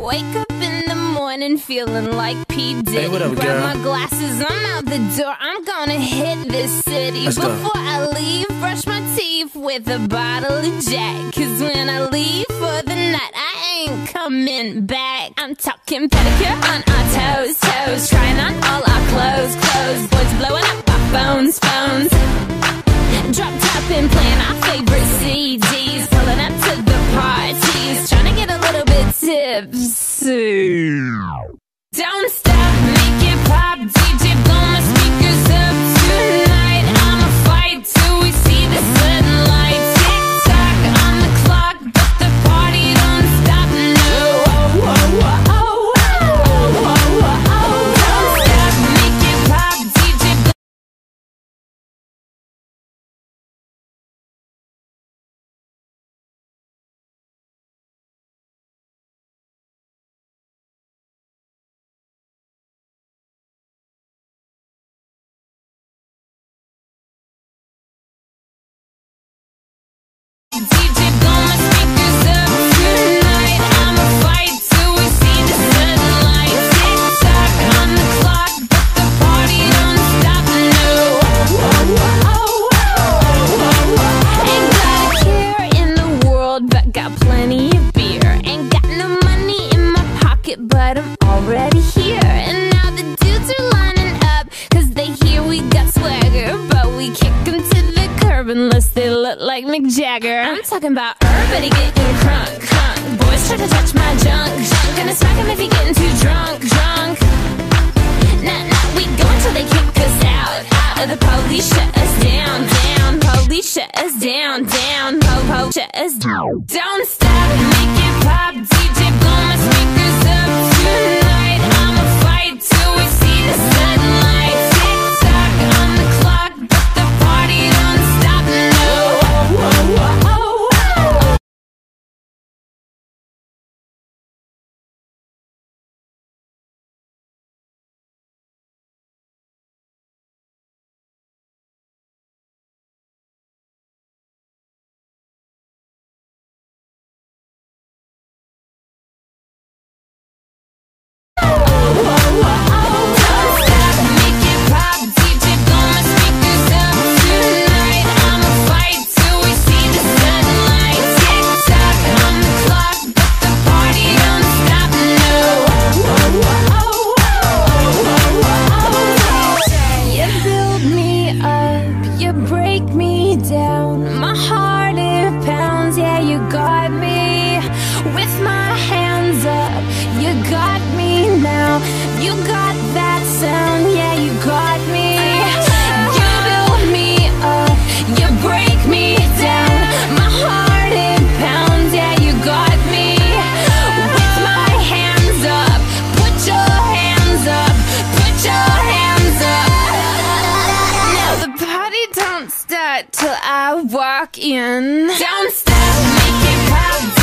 Wake up in the morning feeling like P. Diddy. Hey, what up, Grab girl? my glasses, I'm out the door. I'm gonna hit this city. Let's go. Before I leave, brush my teeth with a bottle of Jack. Cause when I leave for the night, I ain't coming back. I'm talking pedicure on our toes, toes. Trying on all our clothes, clothes. Boys blowing up our phones, phones. Drop top and playing our favorite CDs. Pulling up to the parties, trying to get a little bit tipsy. Don't stop, make it pop, DJ blow my speakers up tonight. I'ma fight till we see the sunlight. Tick tock on the clock, but the party don't stop. No, don't stop, make it pop, DJ blow. DJ blow my speakers up tonight. I'ma fight till we see the sunlight. Tick tock on the clock, but the party don't stop. No, ain't got a care in the world, but got plenty of beer. Ain't got no money in my pocket, but I'm already here. And now the dudes are lining up, cause they hear we got swagger. But we kick 'em to the curb unless they look like Mick Jagger. I'm talking about everybody getting crunk, crunk. Boys try to touch my junk, junk. Gonna smack 'em if he getting too drunk, drunk. Nah, nah, we go until they kick us out, out. The police shut us down, down. Police shut us down, down. Po-po shut us down. Don't stop, make it pop, DJ blow my speakers up tonight. I'ma fight till we see the sunlight. Tick tock on the clock, but the party don't stop. No. Don't stop, make it pop, DJ blow my speakers up tonight. I'ma fight till we see the sunlight. Tick tock on the clock, but the party don't stop. No. You build me up, you break me down. My heart it pounds, yeah, you got me. With my hands up, you got me now. You got that sound, yeah, you got me. You build me up, you break me down. My heart it pounds, yeah, you got me. With my hands up, put your hands up, put your hands up. Now the party don't start till I walk in. Don't stop, make it pop.